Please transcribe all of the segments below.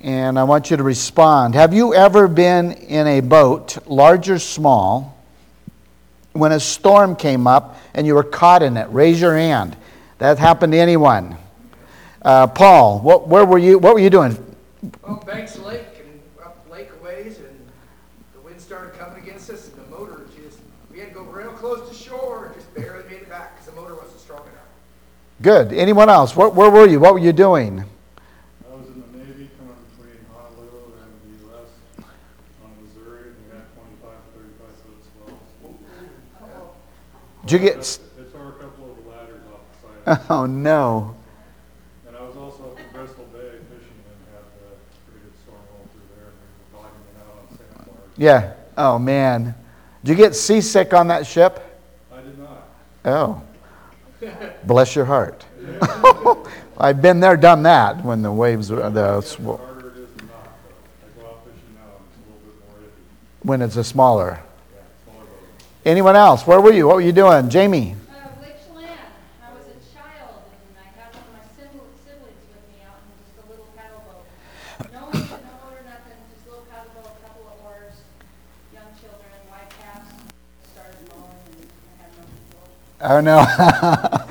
and I want you to respond. Have you ever been in a boat, large or small, when a storm came up and you were caught in it? Raise your hand. That happened to anyone. Paul, where were you? What were you doing? Well, Banks Lake and up Lake a ways, and the wind started coming against us, and the motor we had to go real close to shore and just barely made it back because the motor wasn't strong enough. Good. Anyone else? Where were you? What were you doing? I was in the Navy coming between Honolulu and the U.S. on Missouri, and we had 25 to 35 foot swells. Did you get... They tore a couple of the ladders off the side. Oh, no. And I was also up in Bristol Bay fishing and had a pretty good storm roll through there, and we were bogging it out on sandbars. Yeah. Oh, man. Did you get seasick on that ship? I did not. Oh. Bless your heart. I've been there, done that, when the waves were... The harder it is than not, though. I go out fishing now, and it's a little bit more iffy. when it's a smaller. Yeah, smaller boat. Anyone else? Where were you? What were you doing? Jamie? Lake Chelan. I was a child, and I had one of my siblings with me out in just a little paddle boat. No engine, no motor, nothing, just a little paddle boat, a couple of oars, young children, white caps, started blowing, and I had no control. Oh, no.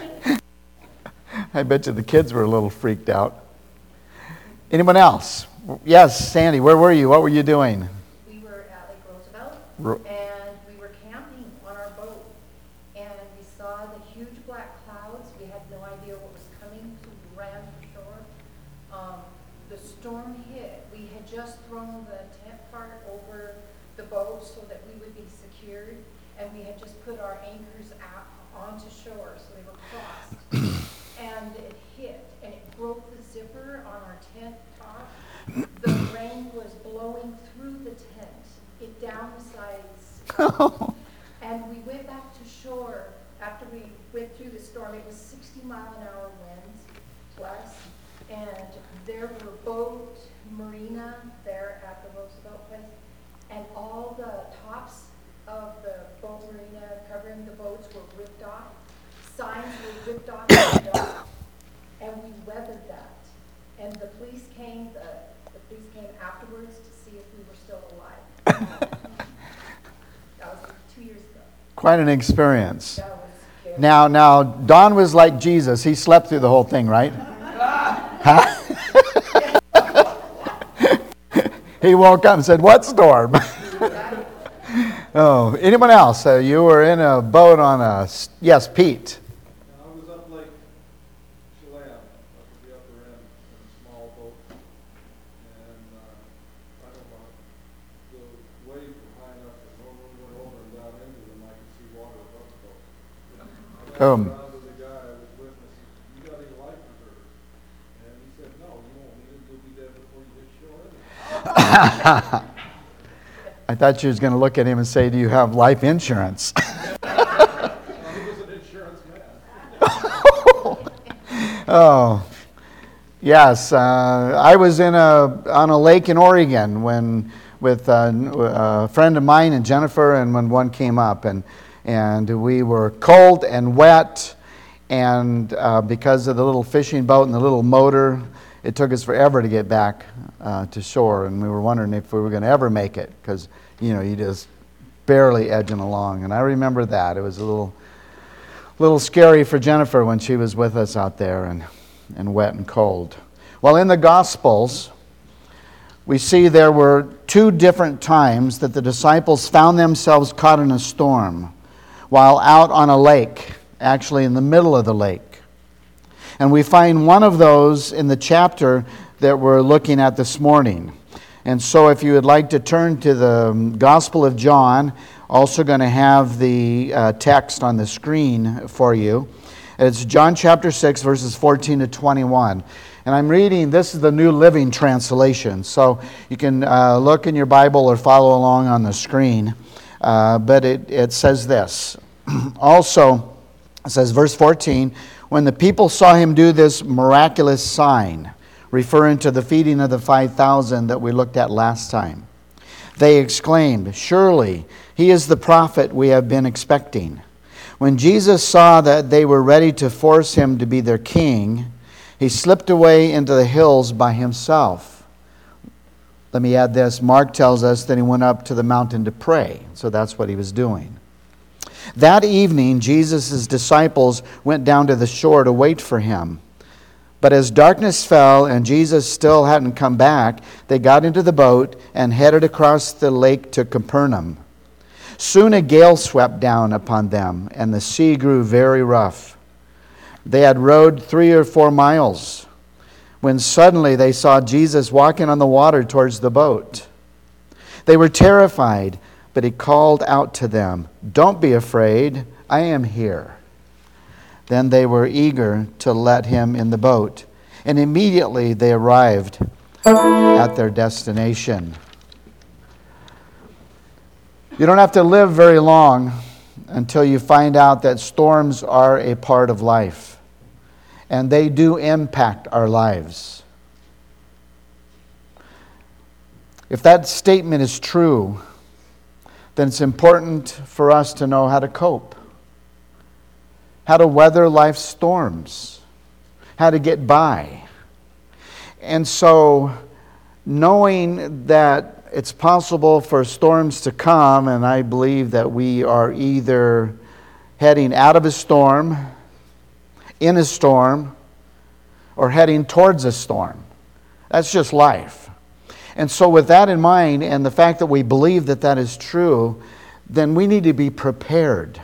I bet you the kids were a little freaked out. Anyone else? Yes, Sandy, where were you? What were you doing? We were at Lake Roosevelt, and we were camping on our boat, and we saw the huge black clouds. We had no idea what was coming, so we ran for shore. The storm hit. We had just thrown the tent part over the boat so that we would be secured, and we had just put our anchors out onto shore, so they were crossed. And it hit, and it broke the zipper on our tent top. The rain was blowing through the tent, it down the sides. And we went back to shore after we went through the storm. It was 60-mile-an-hour winds plus, and there were boat marina there at the Roosevelt place, and all the tops of the boat marina covering the boats were ripped off. Signs were ripped off the windows, and we weathered that. And the police came afterwards to see if we were still alive. That was 2 years ago. Quite an experience. That was scary. Now, Don was like Jesus. He slept through the whole thing, right? Huh? He woke up and said, "What storm?" Oh, anyone else? You were in a boat on a... Yes, Pete. I was up Lake Chelan, up at the upper end, in a small boat, and I don't know, the waves were high enough that when we went over and down into them, I could see water above the boat. I around to the guy I was with, and I said, "You got any life preservers?" And he said, "No, you won't need it. You'll be dead before you hit shore anyway." I thought she was going to look at him and say, "Do you have life insurance?" He was an insurance man. Oh, yes. I was on a lake in Oregon with a friend of mine and Jennifer, and when one came up, and we were cold and wet, and because of the little fishing boat and the little motor, it took us forever to get back to shore, and we were wondering if we were going to ever make it, because you just barely edging along. And I remember that it was a little scary for Jennifer when she was with us out there and wet and cold. Well, in the Gospels, we see there were two different times that the disciples found themselves caught in a storm while out on a lake, actually in the middle of the lake. And we find one of those in the chapter that we're looking at this morning. And so if you would like to turn to the Gospel of John, also going to have the text on the screen for you. It's John chapter 6, verses 14 to 21. And I'm reading, this is the New Living Translation. So you can look in your Bible or follow along on the screen. But it says this. Also, it says, verse 14, when the people saw him do this miraculous sign, referring to the feeding of the 5,000 that we looked at last time, they exclaimed, "Surely he is the prophet we have been expecting." When Jesus saw that they were ready to force him to be their king, he slipped away into the hills by himself. Let me add this. Mark tells us that he went up to the mountain to pray. So that's what he was doing. That evening, Jesus' disciples went down to the shore to wait for him. But as darkness fell and Jesus still hadn't come back, they got into the boat and headed across the lake to Capernaum. Soon a gale swept down upon them, and the sea grew very rough. They had rowed 3 or 4 miles when suddenly they saw Jesus walking on the water towards the boat. They were terrified, but he called out to them, "Don't be afraid, I am here." Then they were eager to let him in the boat, and immediately they arrived at their destination. You don't have to live very long until you find out that storms are a part of life, and they do impact our lives. If that statement is true, then it's important for us to know how to cope, how to weather life's storms, how to get by. And so, knowing that it's possible for storms to come, and I believe that we are either heading out of a storm, in a storm, or heading towards a storm. That's just life. And so with that in mind, and the fact that we believe that that is true, then we need to be prepared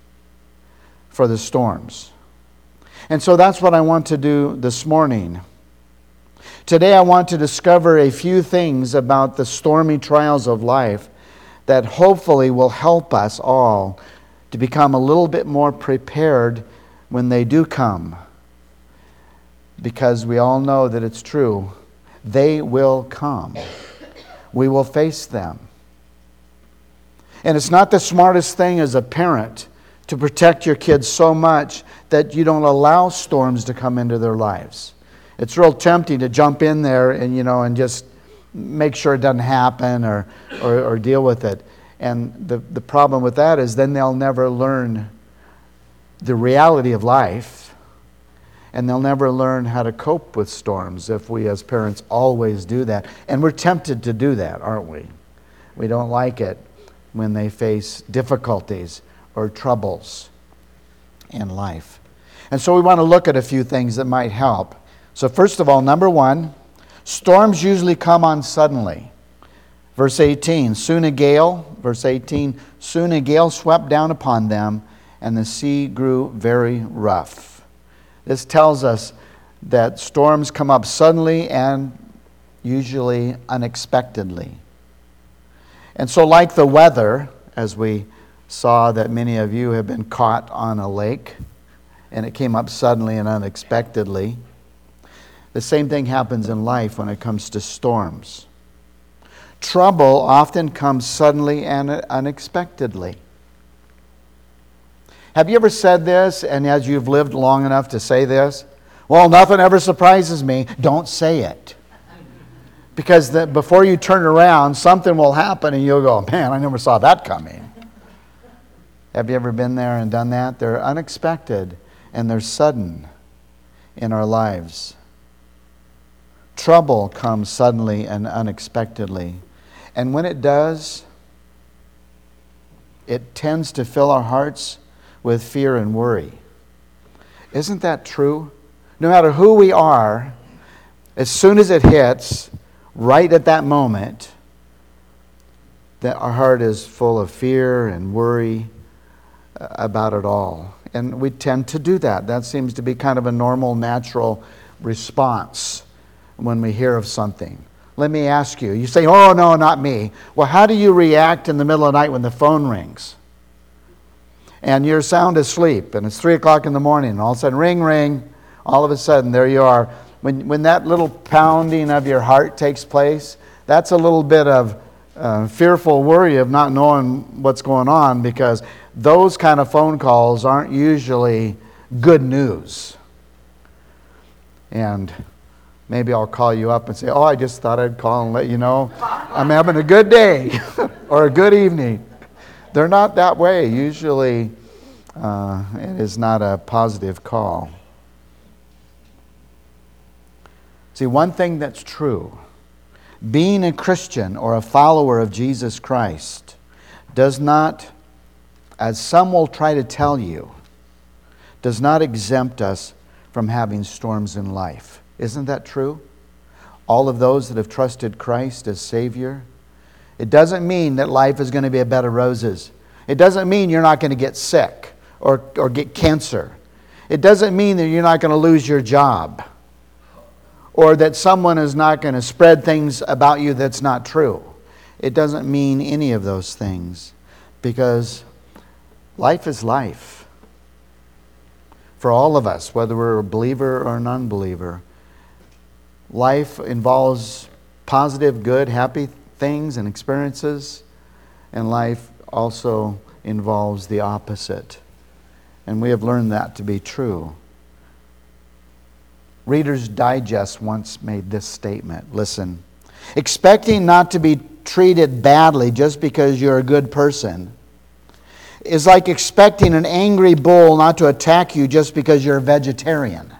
for the storms. And so that's what I want to do this morning. Today I want to discover a few things about the stormy trials of life that hopefully will help us all to become a little bit more prepared when they do come. Because we all know that it's true. They will come. We will face them. And it's not the smartest thing as a parent to protect your kids so much that you don't allow storms to come into their lives. It's real tempting to jump in there and just make sure it doesn't happen or deal with it. And the problem with that is then they'll never learn the reality of life, and they'll never learn how to cope with storms if we as parents always do that. And we're tempted to do that, aren't we? We don't like it when they face difficulties or troubles in life. And so we want to look at a few things that might help. So first of all, number one, storms usually come on suddenly. Verse 18, soon a gale swept down upon them, and the sea grew very rough. This tells us that storms come up suddenly and usually unexpectedly. And so like the weather, as we saw that many of you have been caught on a lake, and it came up suddenly and unexpectedly, the same thing happens in life when it comes to storms. Trouble often comes suddenly and unexpectedly. Have you ever said this, and as you've lived long enough to say this? Well, nothing ever surprises me. Don't say it. Because before you turn around, something will happen and you'll go, man, I never saw that coming. Have you ever been there and done that? They're unexpected and they're sudden in our lives. Trouble comes suddenly and unexpectedly. And when it does, it tends to fill our hearts with fear and worry. Isn't that true? No matter who we are, as soon as it hits, right at that moment, that our heart is full of fear and worry about it all. And we tend to do that. That seems to be kind of a normal, natural response when we hear of something. Let me ask you. You say, oh, no, not me. Well, how do you react in the middle of the night when the phone rings? And you're sound asleep, and it's 3 o'clock in the morning, and all of a sudden, ring, ring. All of a sudden, there you are. When that little pounding of your heart takes place, that's a little bit of fearful worry of not knowing what's going on, because those kind of phone calls aren't usually good news. And maybe I'll call you up and say, oh, I just thought I'd call and let you know I'm having a good day or a good evening. They're not that way. Usually it is not a positive call. See, one thing that's true, being a Christian or a follower of Jesus Christ does not, as some will try to tell you, does not exempt us from having storms in life. Isn't that true? All of those that have trusted Christ as Savior. It doesn't mean that life is going to be a bed of roses. It doesn't mean you're not going to get sick or get cancer. It doesn't mean that you're not going to lose your job, or that someone is not going to spread things about you that's not true. It doesn't mean any of those things, because life is life. For all of us, whether we're a believer or an unbeliever, life involves positive, good, happy things and experiences, and life also involves the opposite. And we have learned that to be true. Reader's Digest once made this statement. Listen. Expecting not to be treated badly just because you're a good person is like expecting an angry bull not to attack you just because you're a vegetarian.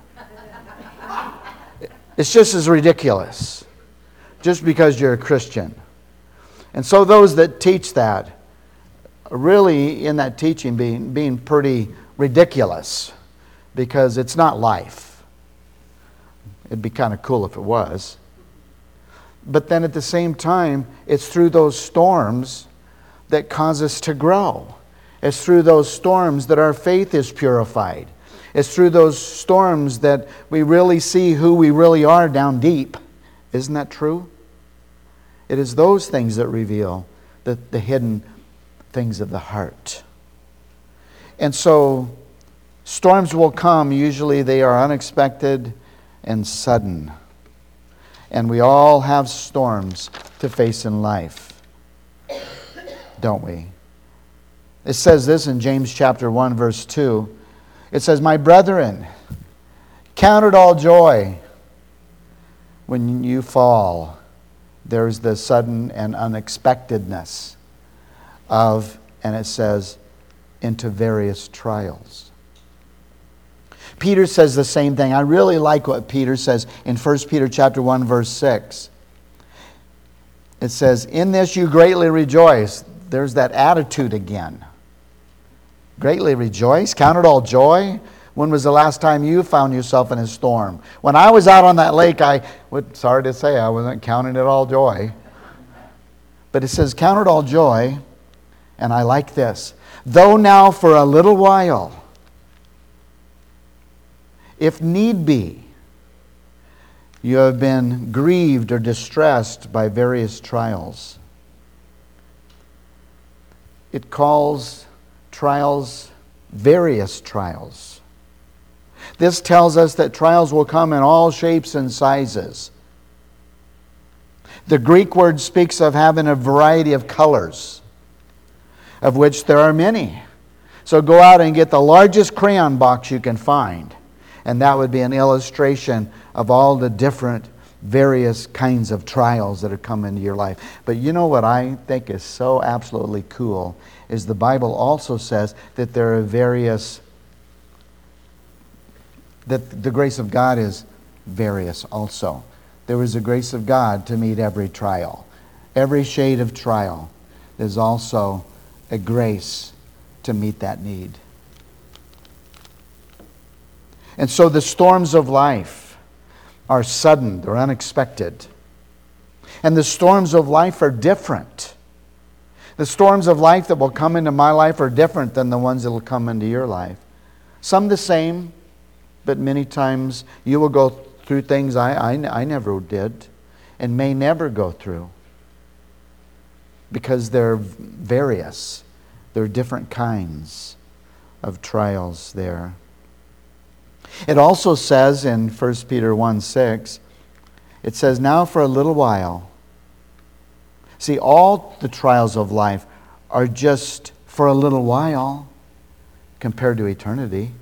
It's just as ridiculous, just because you're a Christian. And so those that teach that are really in that teaching being pretty ridiculous, because it's not life. It'd be kind of cool if it was. But then at the same time, it's through those storms that cause us to grow. It's through those storms that our faith is purified. It's through those storms that we really see who we really are down deep. Isn't that true? It is those things that reveal the hidden things of the heart. And so, storms will come. Usually they are unexpected and sudden. And we all have storms to face in life, don't we? It says this in James chapter 1, verse 2. It says, "My brethren, count it all joy when you fall." There's the sudden and unexpectedness of, and it says, into various trials. Peter says the same thing. I really like what Peter says in 1 Peter chapter 1, verse 6. It says, "In this you greatly rejoice." There's that attitude again. Greatly rejoice? Count it all joy? When was the last time you found yourself in a storm? When I was out on that lake, sorry to say, I wasn't counting it all joy. But it says, count it all joy, and I like this. "Though now for a little while, if need be, you have been grieved or distressed by various trials." It calls trials various trials. This tells us that trials will come in all shapes and sizes. The Greek word speaks of having a variety of colors, of which there are many. So go out and get the largest crayon box you can find, and that would be an illustration of all the different various kinds of trials that have come into your life. But you know what I think is so absolutely cool is the Bible also says that there are various, that the grace of God is various also. There is a grace of God to meet every trial. Every shade of trial is also a grace to meet that need. And so the storms of life are sudden, they're unexpected. And the storms of life are different. The storms of life that will come into my life are different than the ones that will come into your life. Some the same, but many times you will go through things I never did and may never go through, because they're various. There are different kinds of trials there. It also says in 1 Peter 1:6, it says, "Now for a little while." See, all the trials of life are just for a little while compared to eternity.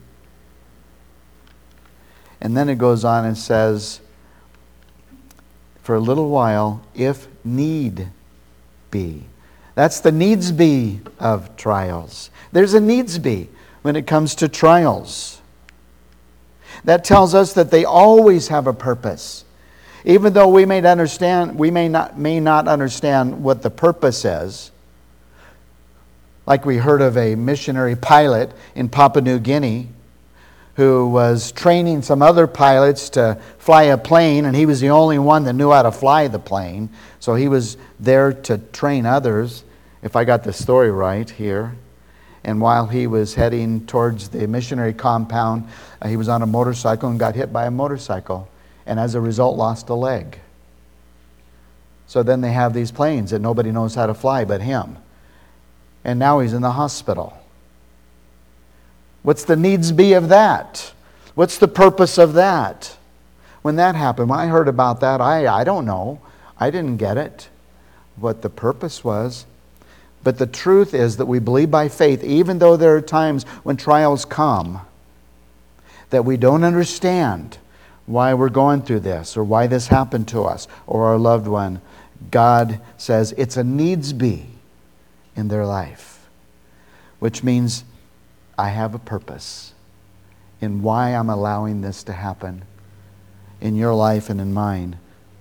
And then it goes on and says, "For a little while, if need be." That's the needs be of trials. There's a needs be when it comes to trials. That tells us that they always have a purpose. Even though we may not understand what the purpose is, like we heard of a missionary pilot in Papua New Guinea who was training some other pilots to fly a plane, and he was the only one that knew how to fly the plane. So he was there to train others, if I got the story right here. And while he was heading towards the missionary compound, he was on a motorcycle and got hit by a motorcycle, and as a result lost a leg. So then they have these planes that nobody knows how to fly but him. And now he's in the hospital. What's the needs be of that? What's the purpose of that? When that happened, when I heard about that, I don't know. I didn't get it, what the purpose was. But the truth is that we believe by faith, even though there are times when trials come, that we don't understand why we're going through this, or why this happened to us, or our loved one. God says it's a needs be in their life, which means I have a purpose in why I'm allowing this to happen in your life and in mine.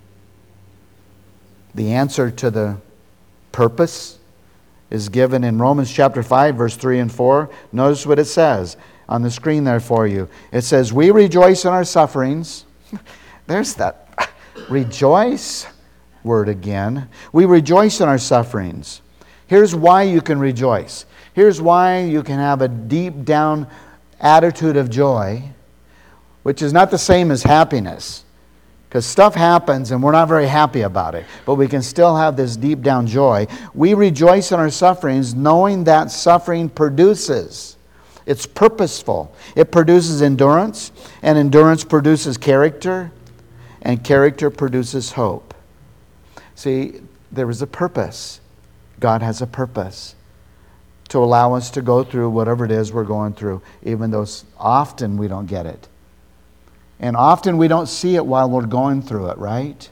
The answer to the purpose is given in Romans chapter 5, verse 3 and 4. Notice what it says on the screen there for you. It says, we rejoice in our sufferings. There's that rejoice word again. We rejoice in our sufferings. Here's why you can rejoice. Here's why you can have a deep down attitude of joy, which is not the same as happiness. Because stuff happens and we're not very happy about it. But we can still have this deep down joy. We rejoice in our sufferings, knowing that suffering produces. It's purposeful. It produces endurance, and endurance produces character, and character produces hope. See, there is a purpose. God has a purpose to allow us to go through whatever it is we're going through, even though often we don't get it. And often we don't see it while we're going through it, right?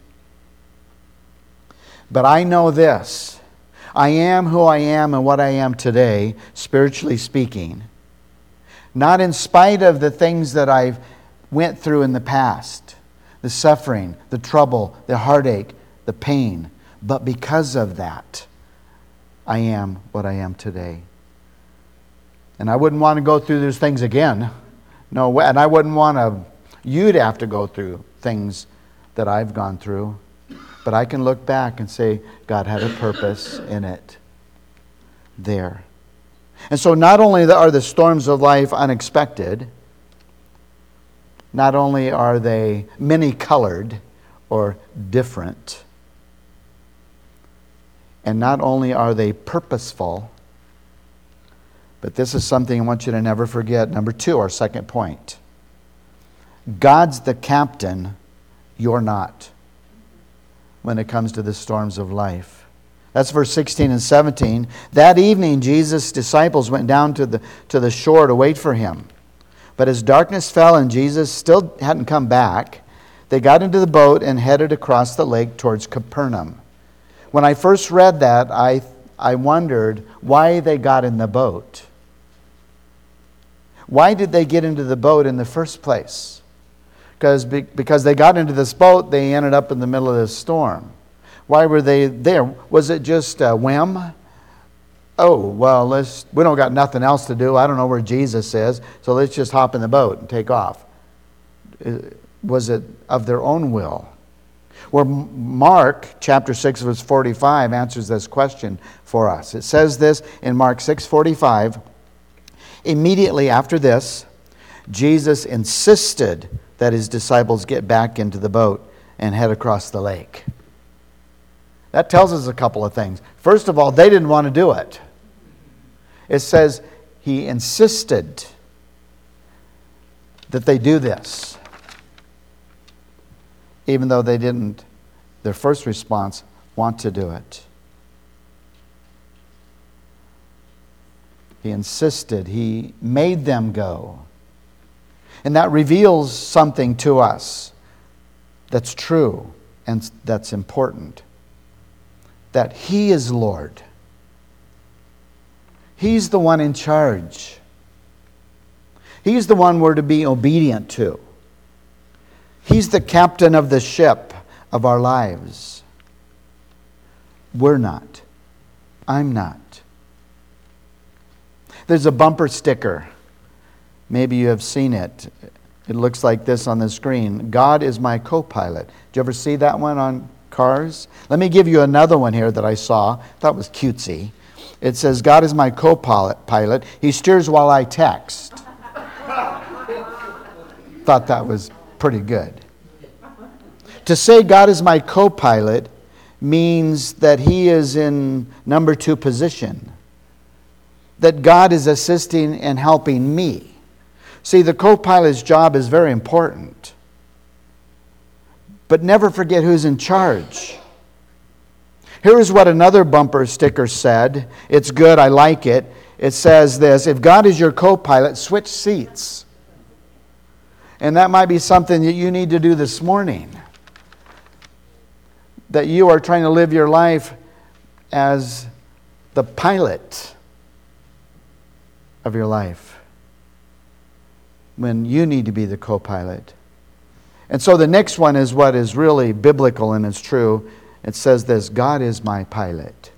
But I know this. I am who I am and what I am today, spiritually speaking. Not in spite of the things that I've went through in the past. The suffering, the trouble, the heartache, the pain. But because of that, I am what I am today. And I wouldn't want to go through those things again. No, and I wouldn't want you to have to go through things that I've gone through. But I can look back and say, God had a purpose in it there. And so not only are the storms of life unexpected, not only are they many-colored or different, and not only are they purposeful, but this is something I want you to never forget. Number 2, our second point. God's the captain, you're not, when it comes to the storms of life. That's verse 16 and 17. That evening, Jesus' disciples went down to the shore to wait for him. But as darkness fell and Jesus still hadn't come back, they got into the boat and headed across the lake towards Capernaum. When I first read that, I wondered why they got in the boat. Why did they get into the boat in the first place? Because they got into this boat, they ended up in the middle of this storm. Why were they there? Was it just a whim? Oh, well, we don't got nothing else to do. I don't know where Jesus is, so let's just hop in the boat and take off. Was it of their own will? Well, Mark chapter 6 verse 45 answers this question for us. It says this in Mark 6:45. Immediately after this, Jesus insisted that his disciples get back into the boat and head across the lake. That tells us a couple of things. First of all, they didn't want to do it. It says he insisted that they do this, even though they didn't, their first response, want to do it. He insisted. He made them go. And that reveals something to us that's true and that's important. That he is Lord. He's the one in charge. He's the one we're to be obedient to. He's the captain of the ship, of our lives. We're not. I'm not. There's a bumper sticker. Maybe you have seen it. It looks like this on the screen. God is my co-pilot. Did you ever see that one on cars? Let me give you another one here that I saw. Thought was cutesy. It says, God is my co-pilot. He steers while I text. Thought that was pretty good. To say God is my co-pilot means that He is in number 2 position. That God is assisting and helping me. See, the co-pilot's job is very important. But never forget who's in charge. Here is what another bumper sticker said. It's good, I like it. It says this: if God is your co-pilot, switch seats. And that might be something that you need to do this morning. That you are trying to live your life as the pilot of your life, when you need to be the co-pilot. And so the next one is what is really biblical and it's true. It says this: God is my pilot.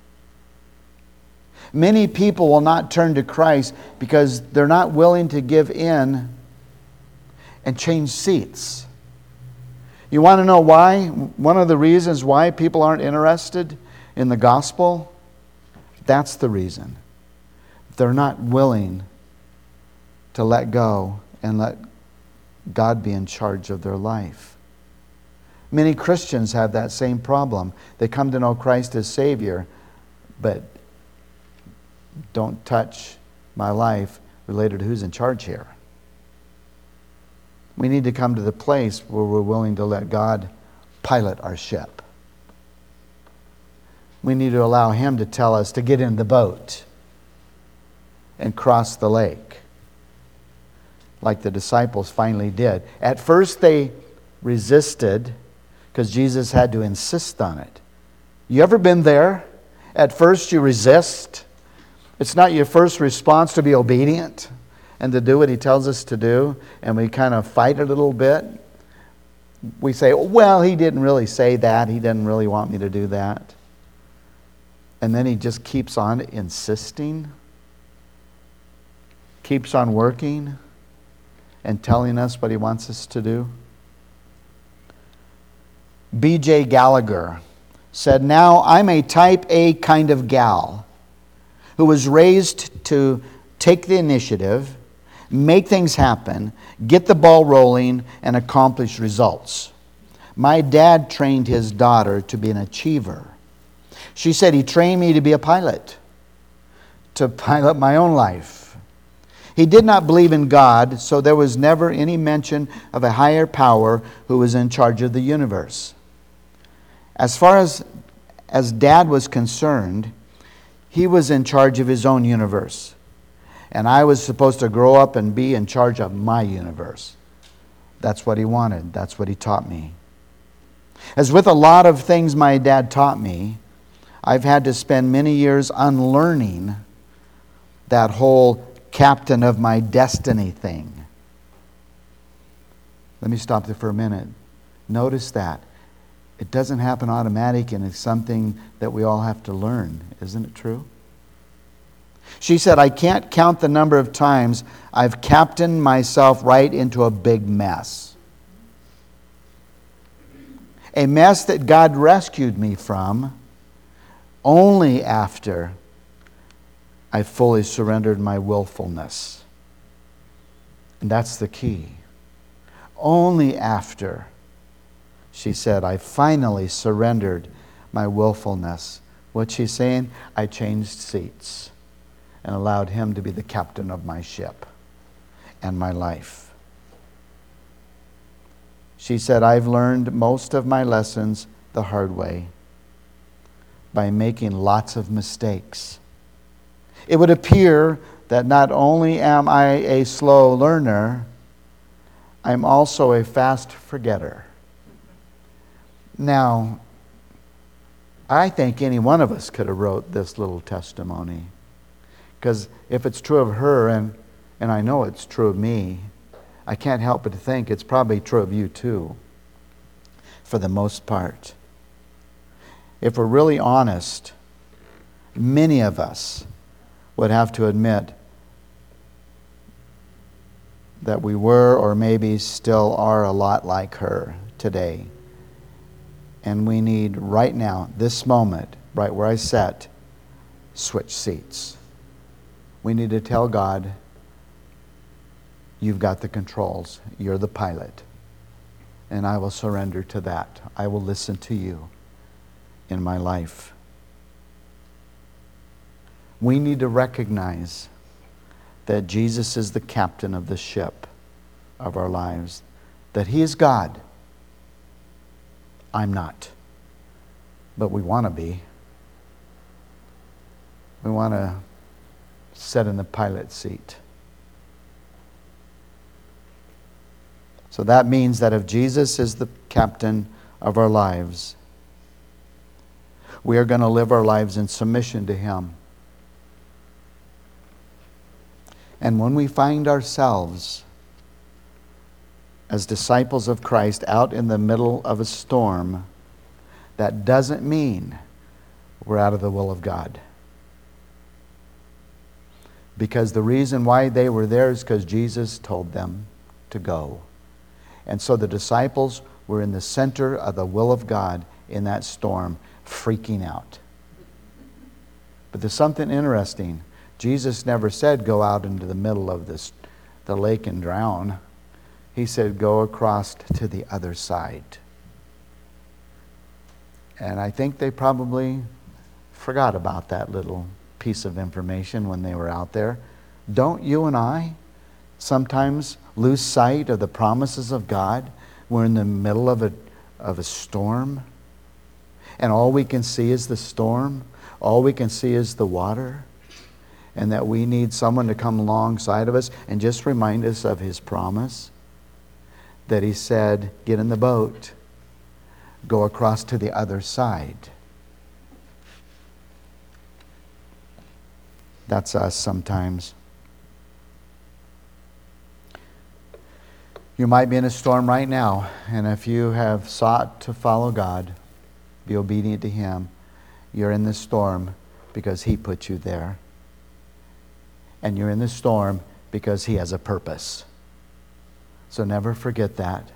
Many people will not turn to Christ because they're not willing to give in and change seats. You want to know why? One of the reasons why people aren't interested in the gospel? That's the reason. They're not willing to let go and let God be in charge of their life. Many Christians have that same problem. They come to know Christ as Savior, but don't touch my life related to who's in charge here. We need to come to the place where we're willing to let God pilot our ship. We need to allow Him to tell us to get in the boat and cross the lake, like the disciples finally did. At first they resisted because Jesus had to insist on it. You ever been there? At first you resist. It's not your first response to be obedient and to do what He tells us to do, and we kind of fight a little bit. We say, well, He didn't really say that. He didn't really want me to do that. And then He just keeps on insisting, keeps on working and telling us what He wants us to do. B.J. Gallagher said, now I'm a type A kind of gal who was raised to take the initiative, make things happen, get the ball rolling, and accomplish results. My dad trained his daughter to be an achiever. She said he trained me to be a pilot, to pilot my own life. He did not believe in God, so there was never any mention of a higher power who was in charge of the universe. As far as Dad was concerned, he was in charge of his own universe. And I was supposed to grow up and be in charge of my universe. That's what he wanted. That's what he taught me. As with a lot of things my dad taught me, I've had to spend many years unlearning that whole captain of my destiny thing. Let me stop there for a minute. Notice that. It doesn't happen automatic, and it's something that we all have to learn. Isn't it true? She said, I can't count the number of times I've captained myself right into a big mess. A mess that God rescued me from only after I fully surrendered my willfulness. And that's the key. Only after, she said, I finally surrendered my willfulness. What's she saying? I changed seats and allowed Him to be the captain of my ship and my life. She said, I've learned most of my lessons the hard way by making lots of mistakes. It would appear that not only am I a slow learner, I'm also a fast forgetter. Now, I think any one of us could have wrote this little testimony. Because if it's true of her, and I know it's true of me, I can't help but to think it's probably true of you too. for the most part. If we're really honest, many of us would have to admit that we were or maybe still are a lot like her today. And we need right now, this moment, right where I sat, switch seats. We need to tell God, you've got the controls. You're the pilot. And I will surrender to that. I will listen to you in my life. We need to recognize that Jesus is the captain of the ship of our lives. That He is God. I'm not. But we want to be. We want to sit in the pilot seat. So that means that if Jesus is the captain of our lives, we are going to live our lives in submission to Him. And when we find ourselves as disciples of Christ out in the middle of a storm, that doesn't mean we're out of the will of God. Because the reason why they were there is because Jesus told them to go. And so the disciples were in the center of the will of God in that storm, freaking out. But there's something interesting. Jesus never said, go out into the middle of the lake and drown. He said, go across to the other side. And I think they probably forgot about that little piece of information when they were out there. Don't you and I sometimes lose sight of the promises of God? We're in the middle of a storm, and all we can see is the storm. All we can see is the water. And that we need someone to come alongside of us and just remind us of His promise. That He said, get in the boat, go across to the other side. That's us sometimes. You might be in a storm right now, and if you have sought to follow God, be obedient to Him, you're in the storm because He put you there. And you're in the storm because He has a purpose. So never forget that.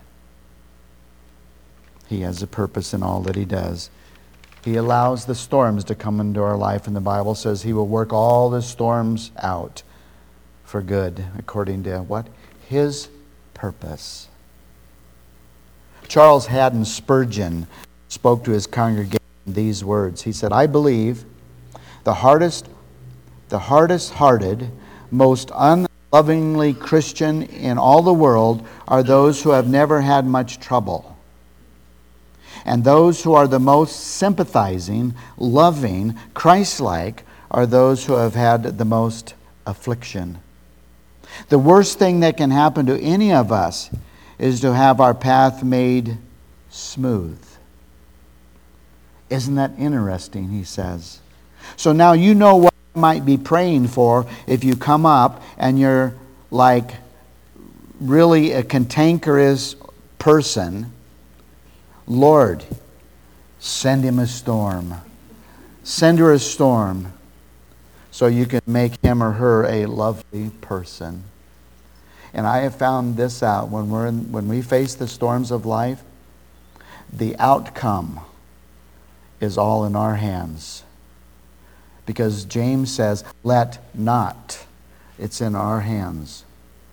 He has a purpose in all that He does. He allows the storms to come into our life, and the Bible says He will work all the storms out for good, according to what? His purpose. Charles Haddon Spurgeon spoke to his congregation these words. He said, I believe the hardest-hearted, most unlovingly Christian in all the world are those who have never had much trouble. And those who are the most sympathizing, loving, Christ-like are those who have had the most affliction. The worst thing that can happen to any of us is to have our path made smooth. Isn't that interesting, he says. So now you know what you might be praying for if you come up and you're like really a cantankerous person. Lord, send him a storm. Send her a storm so you can make him or her a lovely person. And I have found this out. When we face the storms of life, the outcome is all in our hands. Because James says, let not. It's in our hands.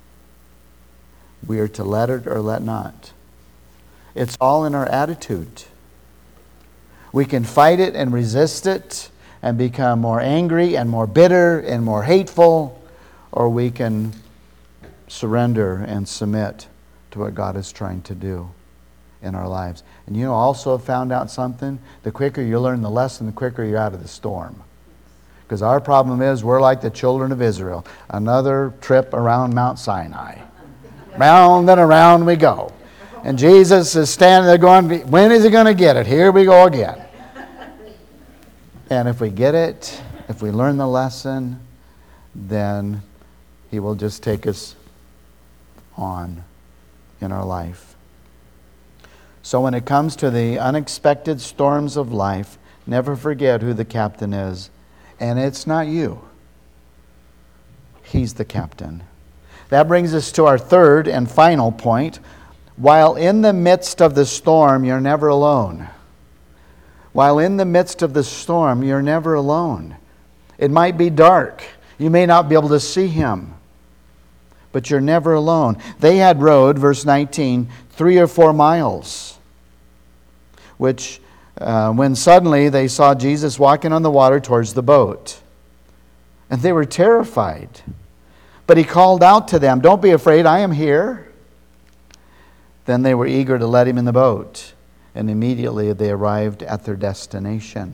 We are to let it or let not. It's all in our attitude. We can fight it and resist it and become more angry and more bitter and more hateful, or we can surrender and submit to what God is trying to do in our lives. And you know, also found out something. The quicker you learn the lesson, the quicker you're out of the storm. Because our problem is we're like the children of Israel. Another trip around Mount Sinai. Round and around we go. And Jesus is standing there going, when is He going to get it? Here we go again. And if we get it, if we learn the lesson, then He will just take us on in our life. So when it comes to the unexpected storms of life, never forget who the captain is. And it's not you. He's the captain. That brings us to our third and final point. While in the midst of the storm, you're never alone. While in the midst of the storm, you're never alone. It might be dark. You may not be able to see him. But you're never alone. They had rowed, verse 19, 3 or 4 miles. Which, when suddenly they saw Jesus walking on the water towards the boat. And they were terrified. But he called out to them, "Don't be afraid, I am here." Then they were eager to let him in the boat. And immediately they arrived at their destination.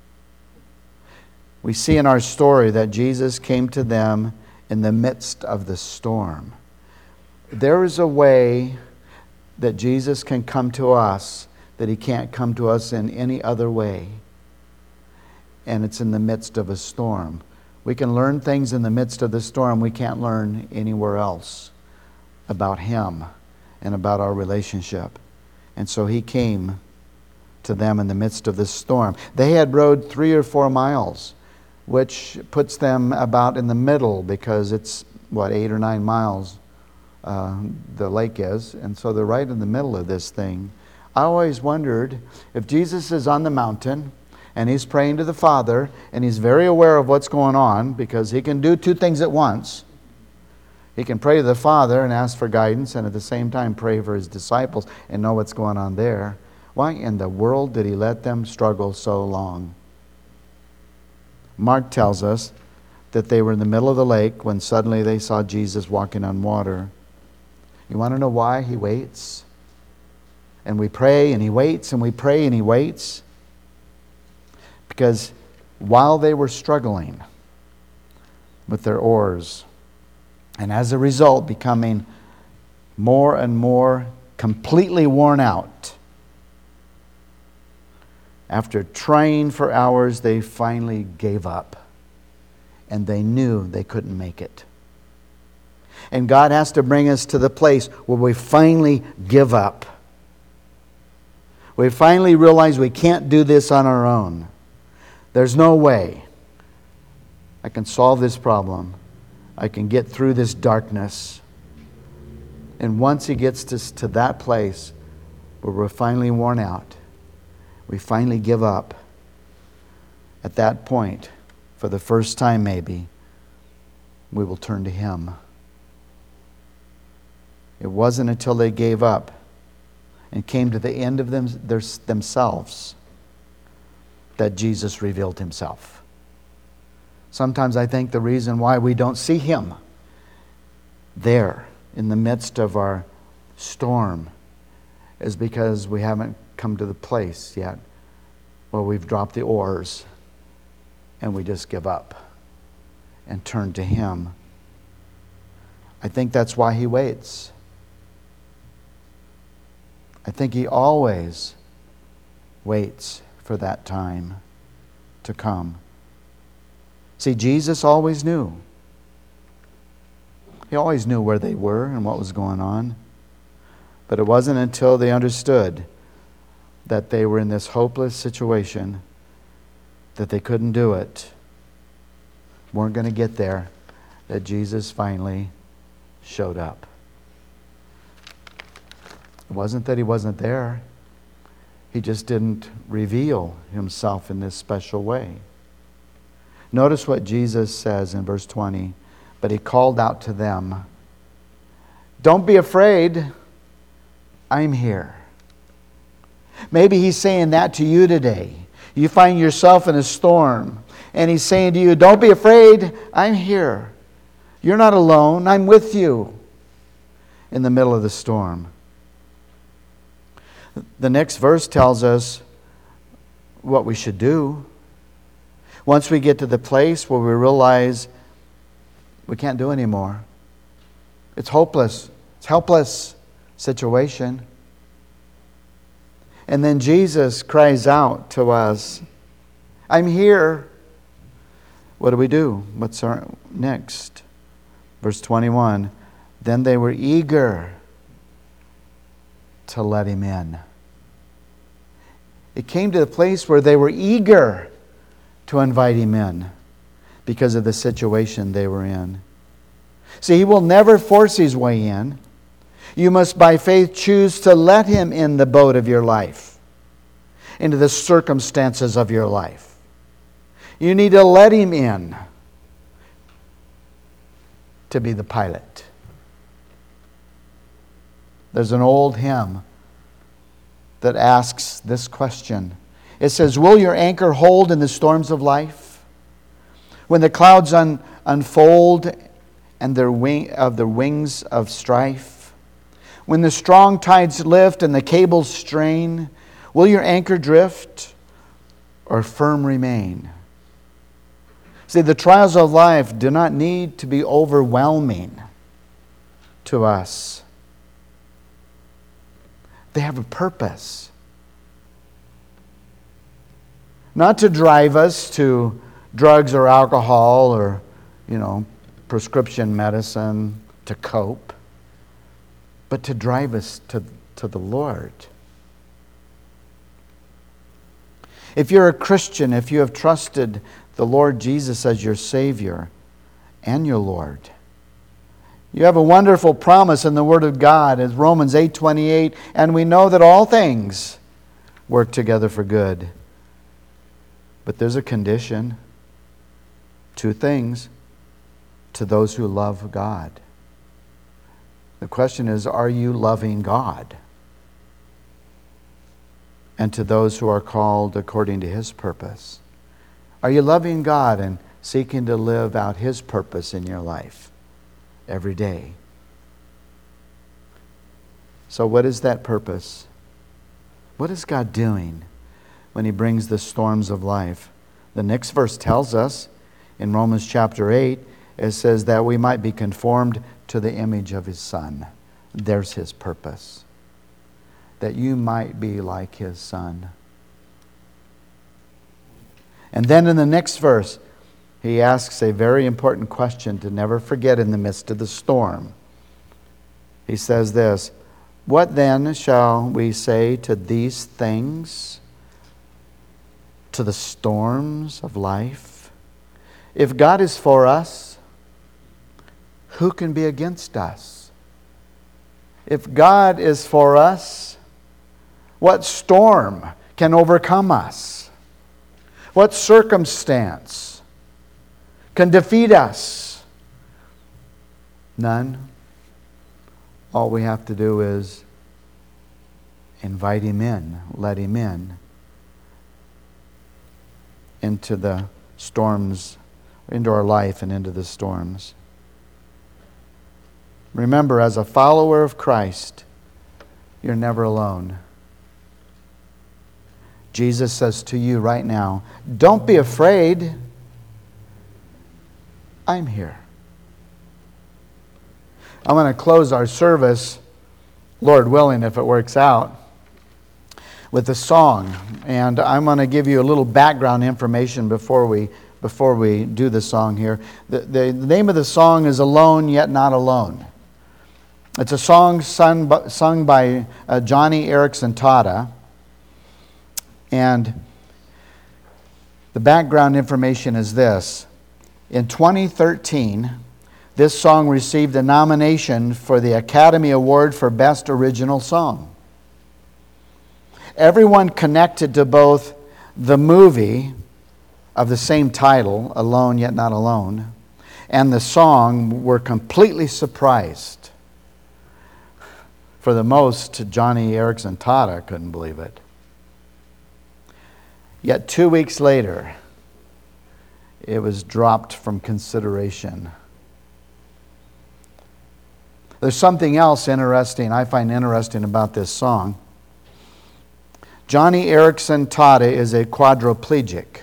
We see in our story that Jesus came to them in the midst of the storm. There is a way that Jesus can come to us that he can't come to us in any other way. And it's in the midst of a storm. We can learn things in the midst of the storm we can't learn anywhere else about him and about our relationship. And so he came to them in the midst of this storm. They had rowed 3 or 4 miles, which puts them about in the middle because it's, 8 or 9 miles the lake is. And so they're right in the middle of this thing. I always wondered if Jesus is on the mountain and he's praying to the Father and he's very aware of what's going on because he can do 2 things at once. He can pray to the Father and ask for guidance and at the same time pray for his disciples and know what's going on there. Why in the world did he let them struggle so long? Mark tells us that they were in the middle of the lake when suddenly they saw Jesus walking on water. You want to know why he waits? And we pray and he waits and we pray and he waits. Because while they were struggling with their oars, and as a result becoming more and more completely worn out, after trying for hours, they finally gave up. And they knew they couldn't make it. And God has to bring us to the place where we finally give up. We finally realize we can't do this on our own. There's no way I can solve this problem. I can get through this darkness. And once he gets us to that place where we're finally worn out, we finally give up. At that point, for the first time maybe, we will turn to him. It wasn't until they gave up and came to the end of themselves that Jesus revealed himself. Sometimes I think the reason why we don't see him there in the midst of our storm is because we haven't come to the place yet where we've dropped the oars and we just give up and turn to him. I think that's why he waits. I think he always waits for that time to come. See, Jesus always knew. He always knew where they were and what was going on. But it wasn't until they understood that they were in this hopeless situation, that they couldn't do it, weren't going to get there, that Jesus finally showed up. It wasn't that he wasn't there. He just didn't reveal himself in this special way. Notice what Jesus says in verse 20. But he called out to them, "Don't be afraid. I'm here." Maybe he's saying that to you today. You find yourself in a storm, and he's saying to you, "Don't be afraid. I'm here. You're not alone. I'm with you in the middle of the storm." The next verse tells us what we should do. Once we get to the place where we realize we can't do anymore. It's hopeless. It's a helpless situation. And then Jesus cries out to us, "I'm here." What do? What's our next? Verse 21, then they were eager to let him in. It came to the place where they were eager to invite him in because of the situation they were in. See, he will never force his way in. You must by faith choose to let him in the boat of your life, into the circumstances of your life. You need to let him in to be the pilot. There's an old hymn that asks this question. It says, will your anchor hold in the storms of life? When the clouds unfold and the wings of strife? When the strong tides lift and the cables strain, will your anchor drift or firm remain? See, the trials of life do not need to be overwhelming to us. They have a purpose. Not to drive us to drugs or alcohol or, prescription medicine to cope, but to drive us to the Lord. If you're a Christian, if you have trusted the Lord Jesus as your Savior and your Lord, you have a wonderful promise in the Word of God, as Romans 8:28, and we know that all things work together for good. But there's a condition, 2 things, to those who love God. The question is, are you loving God? And to those who are called according to His purpose. Are you loving God and seeking to live out His purpose in your life every day? So what is that purpose? What is God doing when He brings the storms of life? The next verse tells us in Romans chapter 8, it says that we might be conformed to the image of His Son. There's His purpose. That you might be like His Son. And then in the next verse, he asks a very important question to never forget in the midst of the storm. He says this, what then shall we say to these things, to the storms of life? If God is for us, who can be against us? If God is for us, what storm can overcome us? What circumstance can defeat us? None. All we have to do is invite Him in, let Him in into the storms, into our life and into the storms. Remember, as a follower of Christ, you're never alone. Jesus says to you right now, don't be afraid. I'm here. I'm going to close our service, Lord willing, if it works out, with a song. And I'm going to give you a little background information before we do the song here. The name of the song is Alone Yet Not Alone. It's a song sung by Johnny Erickson Tata. And the background information is this. In 2013, this song received a nomination for the Academy Award for Best Original Song. Everyone connected to both the movie of the same title, Alone Yet Not Alone, and the song were completely surprised. For the most, Johnny Erickson Tata couldn't believe it. Yet 2 weeks later, it was dropped from consideration. There's something else interesting, I find interesting about this song. Johnny Erickson Tata is a quadriplegic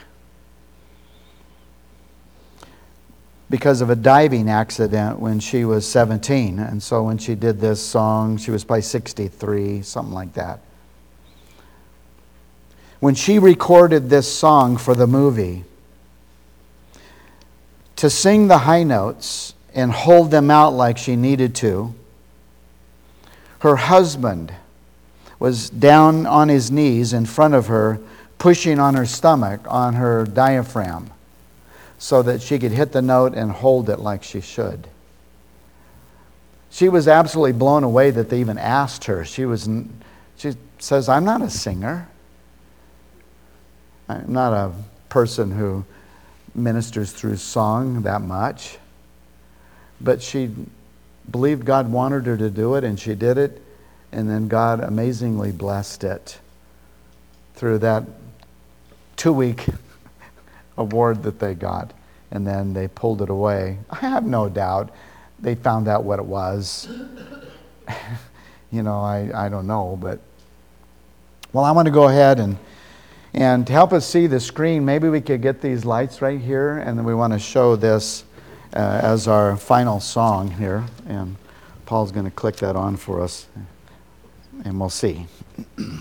because of a diving accident when she was 17. And so when she did this song, she was probably 63, something like that. When she recorded this song for the movie, to sing the high notes and hold them out like she needed to, her husband was down on his knees in front of her, pushing on her stomach, on her diaphragm, so that she could hit the note and hold it like she should. She was absolutely blown away that they even asked her. She says, I'm not a singer. I'm not a person who ministers through song that much. But she believed God wanted her to do it, and she did it. And then God amazingly blessed it through that 2-week award that they got. And then they pulled it away. I have no doubt they found out what it was. I don't know, but... Well, I want to go ahead and to help us see the screen, maybe we could get these lights right here, and then we want to show this as our final song here. And Paul's going to click that on for us, and we'll see.